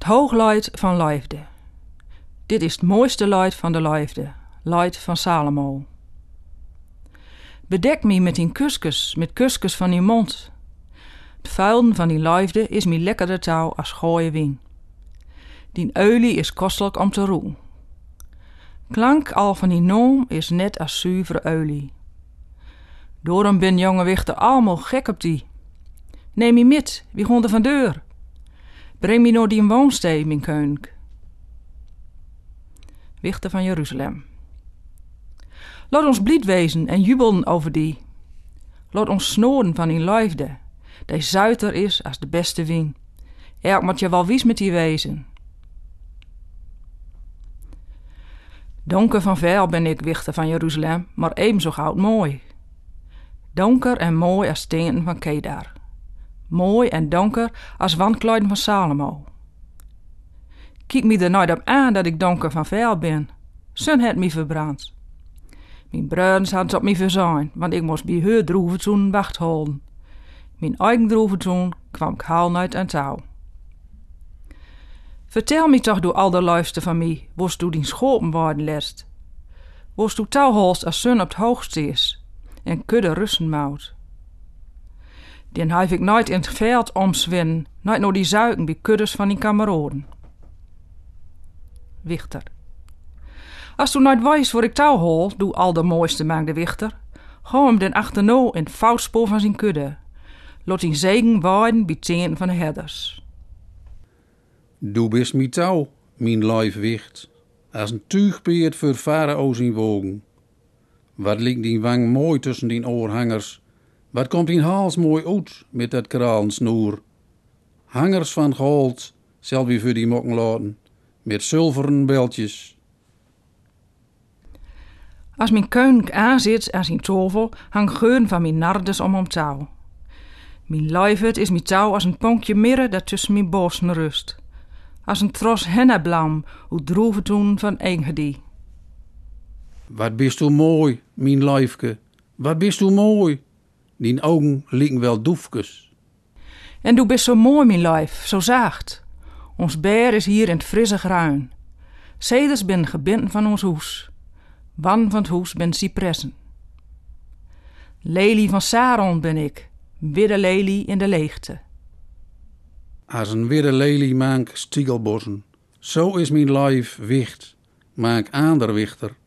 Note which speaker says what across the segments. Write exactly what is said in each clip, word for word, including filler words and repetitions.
Speaker 1: hoogluid van liefde. Dit is het mooiste luid van de liefde, luid van Salomo. Bedek me met die kuskus, met kuskus van die mond. Het vuilden van die liefde is me lekkerder touw als gooie wien. Die olie is kostelijk om te roen. Klank al van die noom is net als zuivere olie. Daarom ben jonge wichter allemaal gek op die. Neem me mit, wie gaan er van deur? Breng me naar die woonstee, mijn keunk. Wichter van Jeruzalem. Laat ons blied wezen en jubelen over die. Laat ons snoren van die liefde, die zuiter is als de beste wien. Elk moet je wel wies met die wezen. Donker van veil ben ik, wichter van Jeruzalem, maar even zo goud mooi. Donker en mooi als stenen van Kedar. Mooi en donker als wandkleiden van Salomo. Kijk me er nooit op aan dat ik donker van veil ben. Sun het me verbrand. Mijn bruidens hadden het op me verzijn, want ik moest bij haar droevenzoen wacht houden. Mijn eigen droevenzoen kwam ik haal uit aan touw. Vertel me toch door al de luister van mij, wost du die schopen worden lest. Wost du touwholst als sun op het hoogste is en kudde russen mout. Den heb ik nooit in het veld omzwinnen, nooit naar die zuiken bij kuddes van die kameraden. Wichter. Als du nooit wijst waar ik touw hol, doe al de mooiste maak de wichter. Ga hem den achterno in het vouwspoor van zijn kudde. Laat die zegen waaien bij teen van de herders.
Speaker 2: Du bist mi touw, mijn lijf wicht, als een tuigpeert voor farao zijn wogen. Wat ligt die wang mooi tussen die oorhangers, wat komt die hals mooi uit met dat kraalensnoer. Hangers van goud, zal wie voor die mokken laten, met zilveren beltjes.
Speaker 1: Als mijn keunk aanzit aan zijn tovel, hang geun van mijn nardes om om touw. Mijn lijfet is mijn touw als een ponkje mirre dat tussen mijn borsten rust. Als een tros henneblam, hoe droeven toen van Engedi.
Speaker 2: Wat bist u mooi, mijn lijfke, wat bist u mooi. Die ogen lieken wel doefkes.
Speaker 1: En du bist zo mooi, mijn lijf, zo zacht. Ons beer is hier in het frisse gruin. Ceders ben gebinden van ons hoes. Wan van het hoes ben cypressen. Lelie van Saron ben ik, widde lelie in de leegte.
Speaker 2: Als een widde lelie maak stiegelbossen, zo is mijn lijf wicht, maak ander wichter.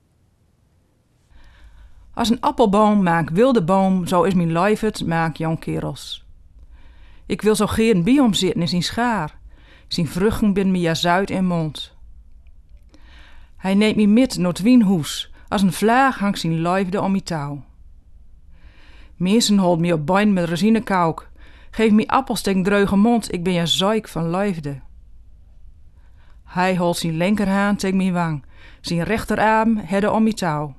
Speaker 1: Als een appelboom maak wilde boom, zo is mijn lijf het, maak jong kerels. Ik wil zo geen bij hem zitten in zijn schaar. Zijn vruchten bin me ja zuid in mond. Hij neemt me mit naar het wienhoes. Als een vlaag hangt zijn lijfde om mijn touw. Mensen holt me op bein met resinekauk. Geef me appels tegen dreuge mond, ik ben ja zeik van lijfde. Hij holt zijn linkerhaan tegen mijn wang. Zijn rechterarm hedde om mijn touw.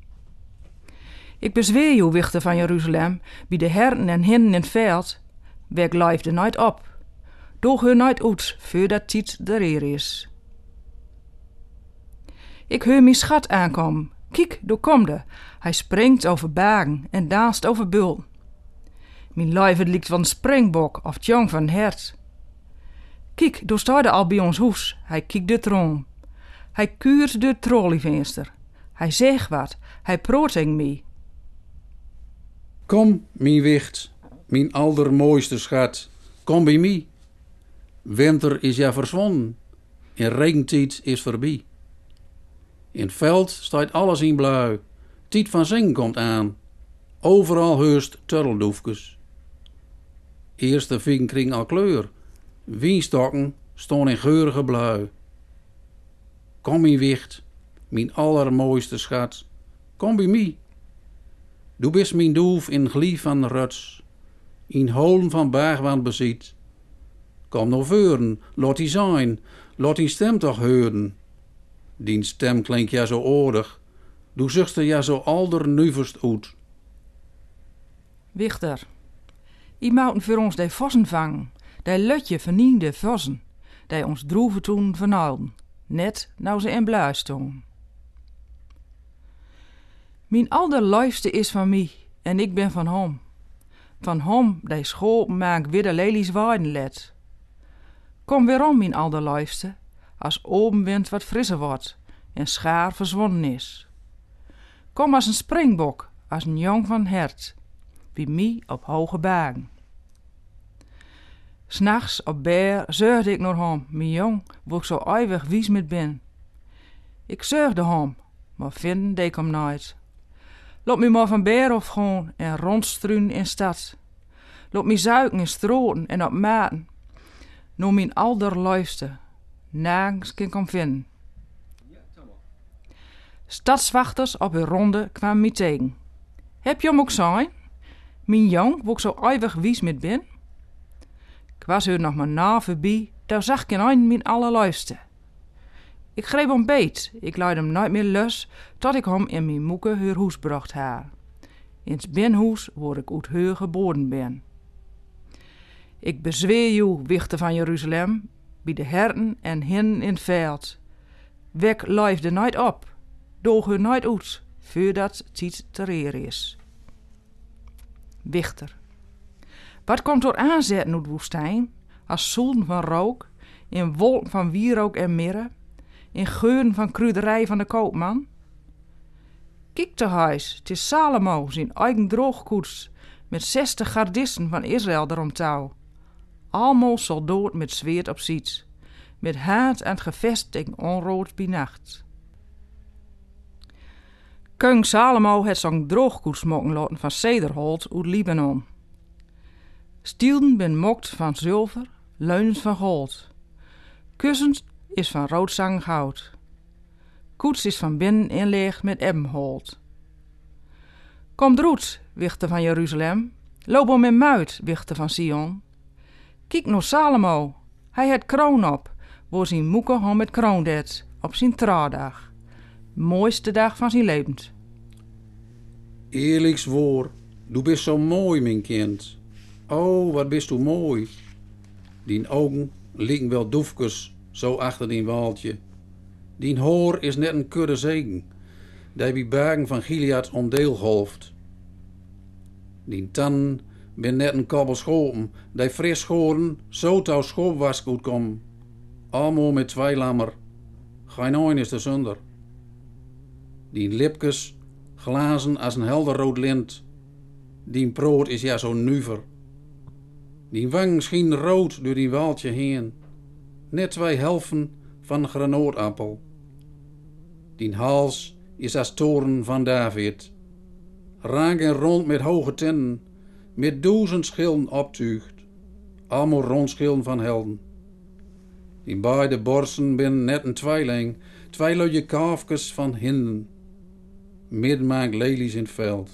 Speaker 1: Ik bezweer jou, wichter van Jeruzalem, bij de herten en hinden in het veld. Werk lijfde nooit op. Doe hun nooit uit, voordat tijd er eer is. Ik hoor mijn schat aankomen. Kijk, daar komde. Hij springt over bagen en danst over bul. Mijn lijf het lijkt van een springbok of het jong van een hert. Kijk, daar staat hij al bij ons huis. Hij kijkt de troon. Hij kuurt de trolleyvenster. Hij zegt wat. Hij proot tegen mij.
Speaker 2: Kom, mijn wicht, mijn allermooiste schat, kom bij mij. Winter is ja verzwonnen en regentijd is voorbij. In het veld staat alles in blauw, tijd van zingen komt aan. Overal heerst turteldoefkes. Eerste vieken kring al kleur, wienstokken staan in geurige blauw. Kom mijn wicht, mijn allermooiste schat, kom bij mij. Du bist mijn doef in glief van ruts, in holen van bergwand beziet. Kom nou veuren, laat die zijn, laat die stem toch horen. Die stem klinkt ja zo oordig, du zucht er ja zo aldernuvest uit.
Speaker 1: Wichter, I mouten voor ons de vossen vangen, de lutje verniende vossen, die ons droeven toen vernaalden, net nou ze in bluis stonden. Mijn allerliefste is van mij en ik ben van hem. Van hem die school maak widde lelies waaien let. Kom weerom, mijn allerliefste, als obenwind wat frisser wordt en schaar verzwonnen is. Kom als een springbok, als een jong van hert, bij mij op hoge bagen. S'nachts op beer zeurde ik naar hem, mijn jong, wo ik zo eeuwig wies met ben. Ik zeurde hem, maar vinden deed ik hem nooit. Loop me maar van beer of gewoon en rondstruun in stad. Loop me zuiken in stroten en op maten. Noem mijn allerliefste, nergens kan ik hem vinden. Stadswachters op hun ronde kwamen me tegen. Heb je hem ook zijn? Mijn jong, wo ik zo eeuwig wies met ben? Ik was er nog maar na voorbij, daar zag ik een mijn allerliefste. Ik greep hem beet, ik leid hem nooit meer los, tot ik hem in mijn moeke haar huis bracht haar. In het binnenhuis waar ik uit haar geboren ben. Ik bezweer jou, wichter van Jeruzalem, bij de herten en hinnen in het veld. Wek leefde nooit op, doog haar nooit uit, voordat tijd te reer is. Wichter. Wat komt er aanzetten uit de woestijn, als zoelen van rook, in wolken van wierook en mirre, in geuren van kruiderij van de koopman? Kijk te huis, het is Salomo, zijn eigen droogkoets, met zestig gardissen van Israël erom touw. Almost soldaat met zweert op ziet, met haat aan het gevest tegen onrood bij nacht. Koning Salomo het zo'n droogkoets mogen laten van cederholt uit Libanon. Stielden ben mokt van zilver, leunens van goud. Kussens is van roodzang hout. Koets is van binnen inlegd met ebbenholt. Kom droet, wichter van Jeruzalem, loop om in muit, wichter van Sion. Kijk naar Salomo, hij het kroon op, waar zijn moeke hem met kroon deed, op zijn trouwdag. Mooiste dag van zijn leven.
Speaker 2: Eerlijks woord, du bist zo mooi, mijn kind. Oh, wat bist u mooi. Dien ogen liggen wel doefkes zo achter die waaltje. Dien hoor is net een kudde zegen, die bij bergen van Gilead omdeel golft. Dien tannen ben net een kabbel schopen, die fris schoren zo touw schoopwask uitkom. Allemaal met twee lammer, geen een is er zonder. Dien lipkes glazen als een helder rood lint. Dien brood is ja zo nuver. Die wang schien rood door die waaltje heen. Net twee helften van een granootappel. Die hals is als toren van David. Rank en rond met hoge tinnen, met duizend schilden optuigt. Allemaal rondschilden van helden. Die beide borsten ben net een tweeling, twee luie kalfjes van hinden. Midden maakt lelies in het veld.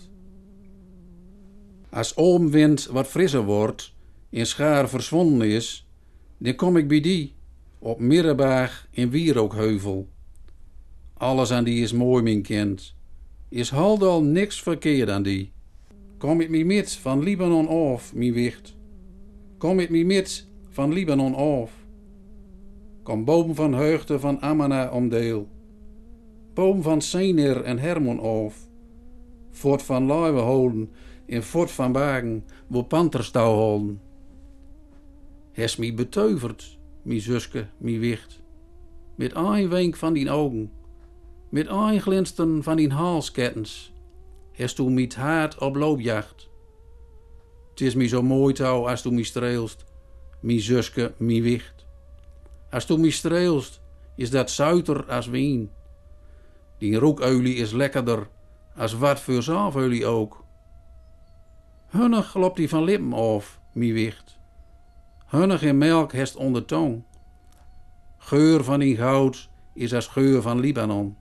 Speaker 2: Als oomwind wat frisser wordt, in schaar verzwonnen is, dan kom ik bij die, op Mirrebaag in Wierookheuvel. Alles aan die is mooi, mijn kind. Is haldal niks verkeerd aan die. Kom ik me met van Libanon af, mijn wicht. Kom ik me met van Libanon af. Kom boom van heugde van Amana omdeel. Boom van Senir en Hermon af. Voort van luiwe holen en voort van bagen, wo panterstouw holen. Hes mi beteuverd, mi zuske, mi wicht. Met een wenk van die ogen, met een glinsteren van die halskettens, hes tu mi haat op loopjacht. Het is mi zo mooi touw als tu mi streelst, mi zuske, mi wicht. Als tu mi streelst, is dat zuiter als wien. Die roekeulie is lekkerder, als wat voor zaalveulie ook. Hunnig loopt die van lippen af, mi wicht. Hunnig in melk hest onder tong. Geur van die goud is als geur van Libanon.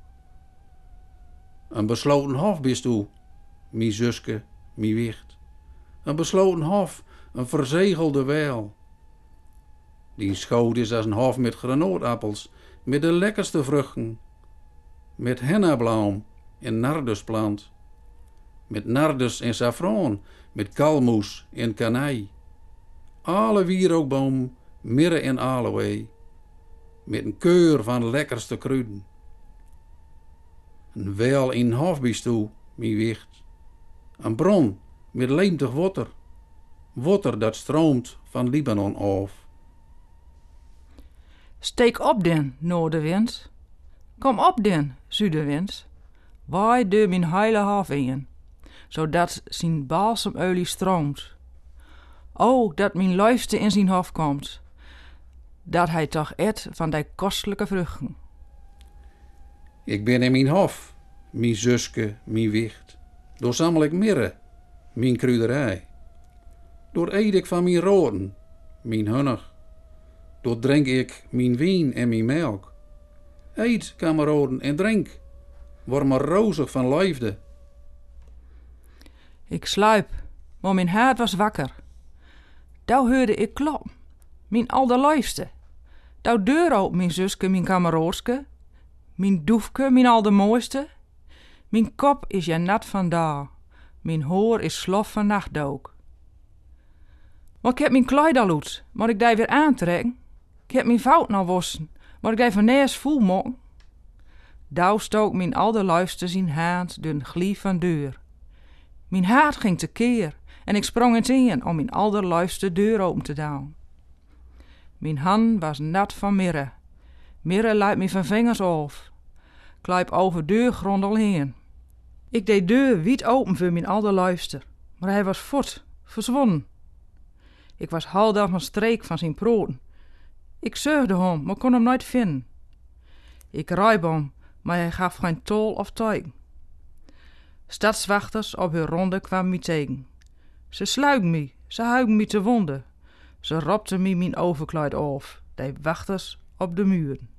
Speaker 2: Een besloten hof bist u, mi zuske, mi wicht. Een besloten hof, een verzegelde wel. Die schoot is als een hof met granootappels, met de lekkerste vruchten. Met hennablaum en nardusplant. Met nardus en saffron, met kalmoes en kanij. Alle wierookboom, mirre en aloe. Met een keur van lekkerste kruiden. Een wel in hof bist u, mi wicht. Een bron met leemtig water. Water dat stroomt van Libanon af.
Speaker 1: Steek op den, noordenwind. Kom op den, zuidenwind. Waai de mijn heile hof in, zodat zijn balsemolie stroomt. O, dat mijn liefste in zijn hof komt, dat hij toch eet van die kostelijke vruchten.
Speaker 2: Ik ben in mijn hof, mijn zuske, mijn wicht. Door sammel ik mirre, mijn kruiderij. Door eet ik van mijn roten, mijn hunnig. Door drink ik mijn wien en mijn melk. Eet, kameraden, en drink. Word maar rozig van liefde.
Speaker 1: Ik sluip, maar mijn hart was wakker. Daar hoorde ik klop, mijn allerliefste. Daar deur open, mijn zuske, mijn kameraadske. Mijn doefke, mijn allermooiste. Mijn kop is ja nat van daar. Mijn hoor is slof van nachtdook. Maar ik heb mijn kleid al uit, moet ik die weer aantrekken? Ik heb mijn fout nou wassen, moet ik die van neers voel maken? Douw stook mijn allerliefste zijn haand door een glief van deur. Mijn hart ging tekeer en ik sprong het in om mijn allerliefste deur open te doen. Mijn hand was nat van mirre. Mirre luidt me van vingers af. Kluip over deurgrond al heen. Ik deed deur wiet open voor mijn allerliefste, maar hij was voort, verzwonnen. Ik was halfdag van streek van zijn proten. Ik zeugde hem, maar kon hem nooit vinden. Ik riep hem, maar hij gaf geen tol of teken. Stadswachters op hun ronde kwamen me tegen. Ze sluiken me, ze huigen me te wonden. Ze ropten me mijn overkleed af, die wachters op de muren.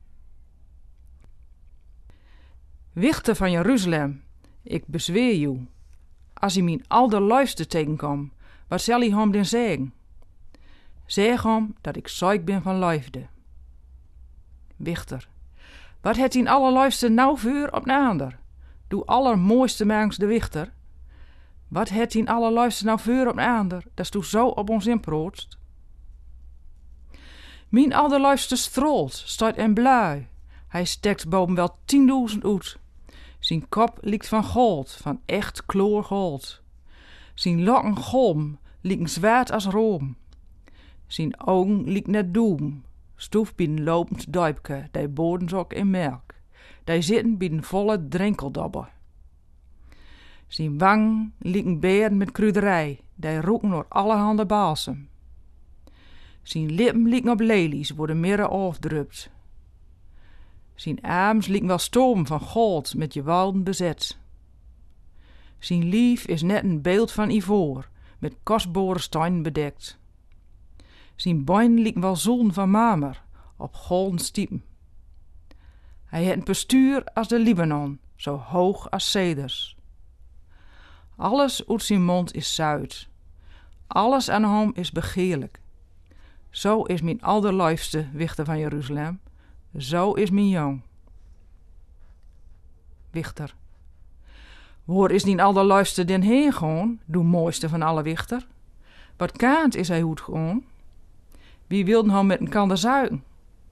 Speaker 1: Wichter van Jeruzalem, ik bezweer jou. Als hij mijn allerliefste tegenkomt, wat zal hij hem dan zeggen? Zeg hem dat ik ziek ben van liefde. Wichter, wat het die allerliefste nou vuur op een ander? Doe allermooiste mangs de wichter. Wat het die allerliefste nou vuur op een ander, dat doe zo op ons inprootst? Mijn allerliefste strolt, staat en blij. Hij stekt boven wel tienduizend uit. Zijn kop liekt van goud, van echt kloorgoud. Zijn lokken golm lieken zwaard als room. Zijn ogen liek net doem, stoef bij een lopend duipke, die bodenzok in melk. Die zitten bij een volle drenkeldobber. Zijn wang lieken beeren met kruiderij, die roken door allerhande balsem. Zijn lippen lieken op lelies, waar de mirre afdrupt. Zijn arms lieken wel stoom van goud met je walden bezet. Zijn lief is net een beeld van ivoor, met kostbare steinen bedekt. Zijn bein lieken wel zolen van marmer, op golden stiepen. Hij het een postuur als de Libanon, zo hoog als ceders. Alles uit zijn mond is zuid. Alles aan hem is begeerlijk. Zo is mijn allerliefste wichter van Jeruzalem. Zo is mijn jong. Wichter. Waar is die allerliefste den heen gewoon, doe mooiste van alle wichter? Wat kaant is hij goed gewoon? Wie wilde hem met een kander zuigen?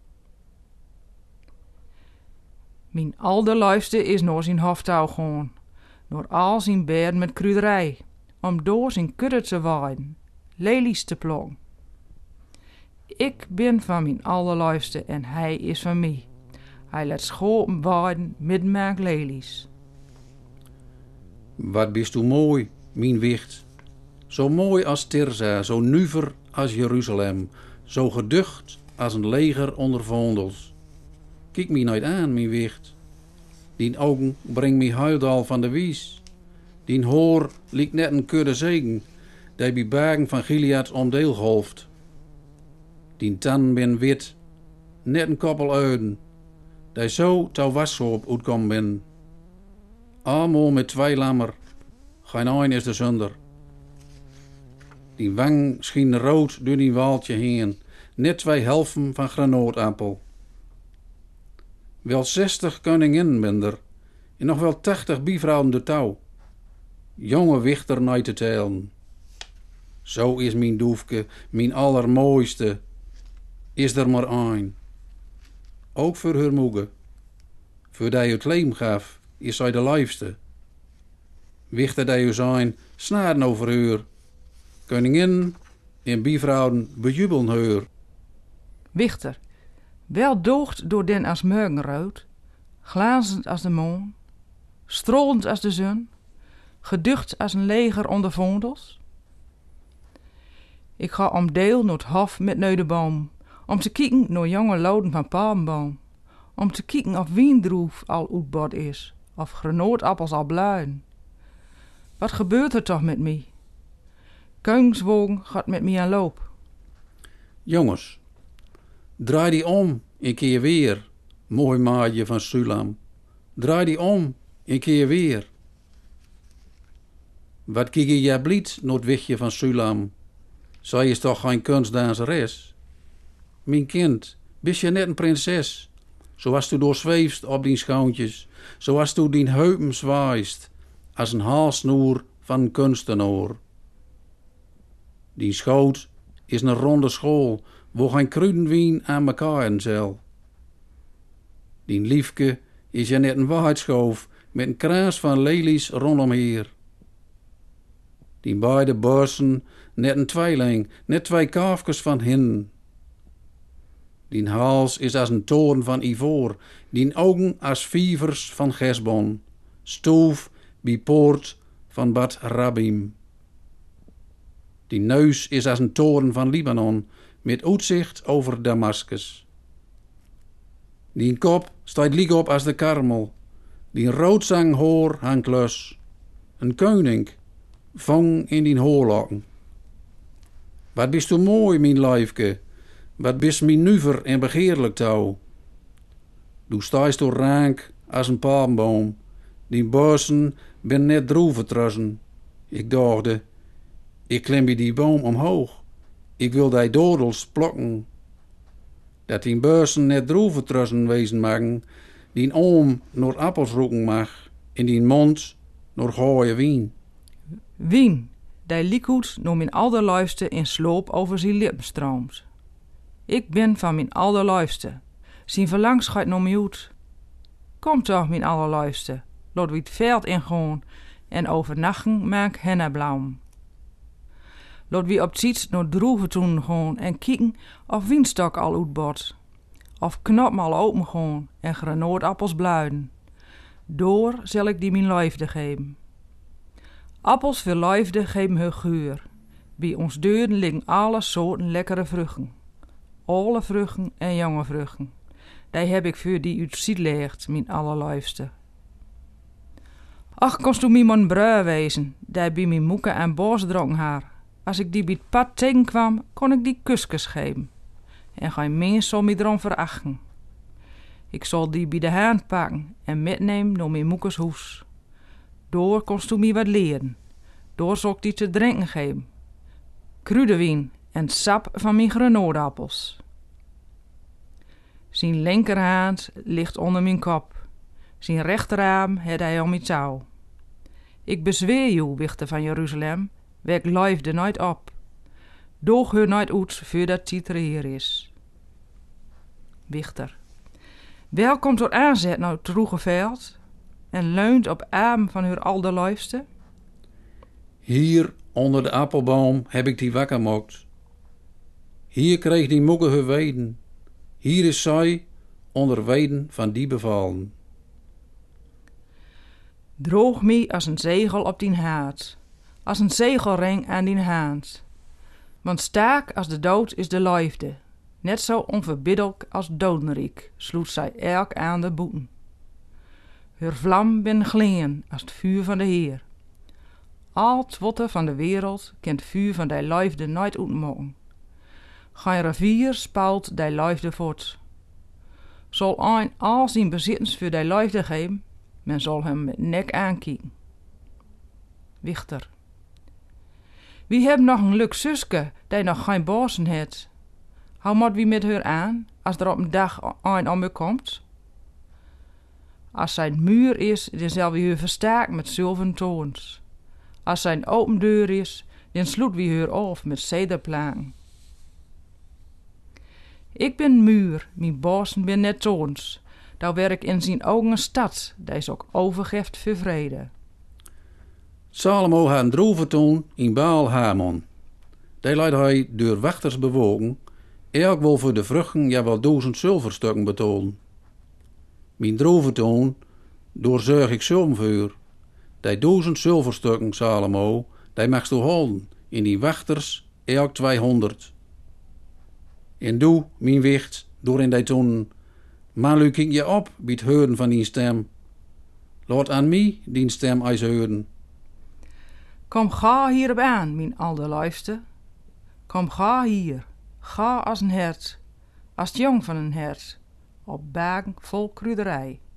Speaker 1: Mijn allerliefste is naar zijn hoftouw gewoon, door al zijn beeren met kruiderij, om door zijn kudde te waaien, lelies te plokken. Ik ben van mijn allerliefste en hij is van mij. Hij laat schopen waaien met mijn lelies.
Speaker 2: Wat bist u mooi, mijn wicht. Zo mooi als Tirza, zo nuver als Jeruzalem, zo geducht als een leger onder vondels. Kijk me nooit aan, mijn wicht. Dien ogen brengt me huildal van de wies. Dien hoor liekt net een kudde zegen, die bij bergen van Gilead omdeel golft. Dien tan ben wit, net een koppel uiden, die zo touw wassoop uitkom ben. Allemaal met twee lammer, geen een is de zunder. Die wang scheen rood door die waaltje heen, net twee helften van granootappel. Wel zestig koninginnen ben er, en nog wel tachtig bivrouwen de touw. Jonge wichter nooit te tellen. Zo is mijn doefke, mijn allermooiste, is er maar een. Ook voor haar moeder. Voor die het leem gaf, is zij de liefste. Wichter die u zijn, snaren over haar. Koningin en bivrouwen bejubelen haar.
Speaker 1: Wichter, Wel doogt door den als morgenrood, glazend als de maan, strolend als de zon, geducht als een leger onder vondels. Ik ga om deel naar het hof met neu de boom, om te kijken naar jonge loden van palmboom, om te kijken of wiendroef al uitbod is, of granootappels al bluien. Wat gebeurt er toch met mij? Koningswogen gaat met mij aan loop.
Speaker 2: Jongens, draai die om, een keer weer, mooi maatje van Sulam. Draai die om, een keer weer. Wat kijk je jij blied, naar het wichtje van Sulam? Zij is toch geen kunstdanseres? Mijn kind, bist je net een prinses? Zoals tu doorzweefst op die schouwtjes, zoals tu die heupen zwaait, als een haalsnoer van een kunstenaar. Die schoot is een ronde school, waar geen kruidenwien aan mekaar zal. Die liefke is ja net een waarheidsschoof met een kraas van lelies rondomheer. Die beide borsten net een tweeling, net twee kalfjes van hin. Die hals is als een toren van ivoor, die ogen als vievers van Gesbon, stoef bij poort van Bad Rabim. Die neus is als een toren van Libanon, met uitzicht over Damascus. Die kop staat liek op als de karmel, die roodzanghoor hangt los. Een koning, vang in die hoorlokken. Wat bist u mooi, mijn lijfke, wat bist mijn nuver en begeerlijk touw. Du staist door rank als een palmboom, die bossen ben net droevertrossen. Ik dachte, ik klim bij die boom omhoog, ik wil die dodels plokken. Dat die bossen net droevertrossen wezen magen, die oom naar appels roeken mag, in die mond naar gooie wien.
Speaker 1: Wien, die liekhoed noem mijn allerluiste in sloop over zijn lippen stroomt. Ik ben van mijn allerluiste, zijn verlangs gaat naar mij uit. Kom toch, mijn allerluiste, laat we het veld ingaan en overnachten maak henneblauw. Laat we op ziets naar droevetoen gaan en kijken of wienstok al uitbot, of knop al open gaan en granootappels bluiden. Door zal ik die mijn liefde geven. Appels voor liefde geven hun geur. Bij ons deuren liggen alle soorten lekkere vruchten. Alle vruchten en jonge vruchten. Die heb ik voor die uit ziet leert, mijn allerliefste. Ach, konst u mij maar een brui wezen, die bij mijn moeke en boos dronken haar. Als ik die bij het pad tegenkwam, kon ik die kusjes geven. En geen mens zal mij erom verachten. Ik zal die bij de hand pakken en metnemen naar mijn moekes huis. Door konst u mij wat leren. Door zal ik die te drinken geven. Kruidenwien en sap van mijn granoodappels. Zijn linkerhand ligt onder mijn kop. Zijn rechterarm het hij om mijn touw. Ik bezweer jou, wichter van Jeruzalem, wek liefde nooit op. Doog haar nooit uit voordat tijd er hier is. Wichter. Wel komt er aanzet nou het droege veld en leunt op arm van haar allerliefste.
Speaker 2: Hier onder de appelboom heb ik die wakker mokt. Hier kreeg die moeke haar weden. Hier is zij onder weden van die bevallen.
Speaker 1: Droog mij als een zegel op dien haat, als een zegelring aan dien haand. Want staak als de dood is de liefde, net zo onverbiddelijk als dodenriek, sloet zij elk aan de boeten. Haar vlam ben gleen als het vuur van de Heer. Al het wotte van de wereld kent vuur van die liefde nooit uitmogen. Geen rivier spuilt die liefde voort. Zal een al zijn bezittens voor die liefde geven, men zal hem met nek aankijken. Wichter. Wie hebben nog een leuk zuske die nog geen borsten heeft? Hoe moet wie met haar aan, als er op een dag een om me komt? Als zijn muur is, dan zal wie haar versterken met zilveren toons. Als zijn open deur is, dan sloet wie haar af met cederplaten. Ik ben muur, mijn borsten ben net toons. Daar werk in zijn ogen een stad, die is ook overgeeft voor vrede.
Speaker 2: Salomo had een droeve toen in Baal Hamon. Die leid hij door wachters bewogen elk wil voor de vruchten ja wel duizend zilverstukken betonen. Mijn droevetoon, door zorg ik zo'n vuur. Die duizend zilverstukken, Salomo, die magst du houden, in die wachters elk tweehonderd. En doe, mijn wicht, door in die tonen, maar lu kijk je op bij het horen van die stem. Laat aan mij die stem eens horen.
Speaker 1: Kom ga hierop aan, mijn allerliefste. Kom ga hier, ga als een hert, als het jong van een hert, op bagen vol kruiderij.